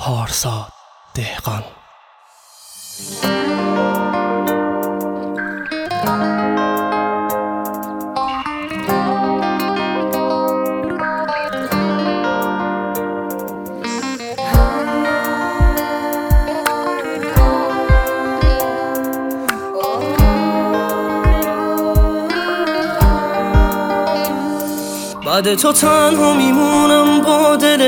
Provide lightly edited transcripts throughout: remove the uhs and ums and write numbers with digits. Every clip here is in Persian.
پارسا دهقان. بعد تو تنها میمونم با دل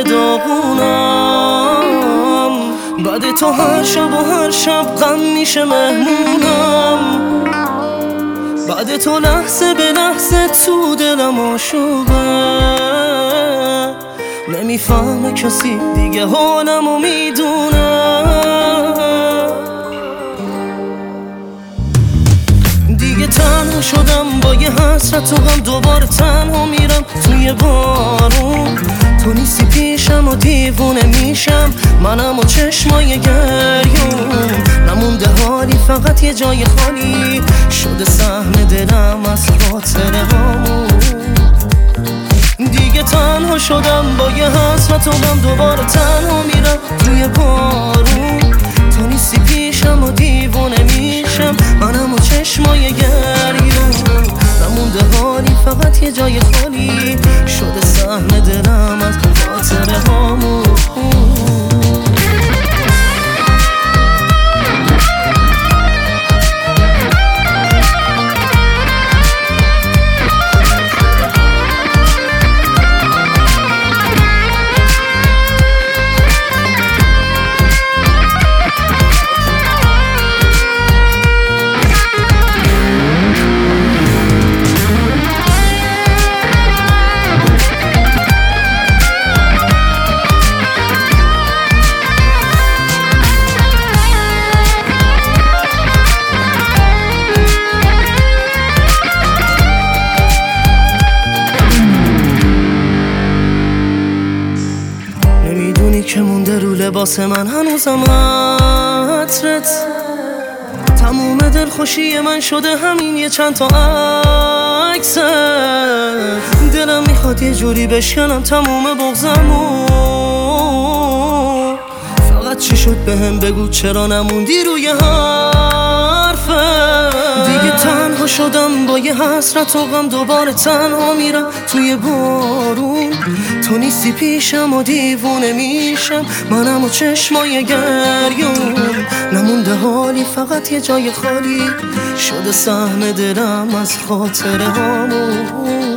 داغونم، بعد تو هر شب و هر شب غم میشه مهمونم، بعد تو لحظه به لحظه تو دلم آشوبه، نمیفهمه کسی دیگه حالمو میدونه. دیگه تنها شدم با یه حسرت و غم، دوباره تنها میرم توی بارون. تو نیستی پیشم و دیوونه میشم منم و چشمای گریون. نمونده حالی فقط یه جای خالی شده سهم دلم از خاطره هامون. دیگه تنها شدم با یه حسرت و غم، دوباره تنها میرم توی بارون. تو نیستی پیشم و دیوونه میشم منم و چشمای گریون. نمونده حالی فقط یه جای خالی شده سهم دلم از خاطره هامون. که مونده رو لباس من هنوزم عطرت، تموم دلخوشی من شده همین یه چند تا عکست. دلم میخواد یه جوری بشکنم تموم بغضمو، فقط چی شد بهم بگو چرا نموندی روی حرفت. دیگه تنها شدم با یه حسرت و غم، دوباره تنها میرم توی بارون. تو نیستی پیشم و دیوونه میشم منم و چشمای گریون. نمونده حالی فقط یه جای خالی شده سهم دلم از خاطره هامون.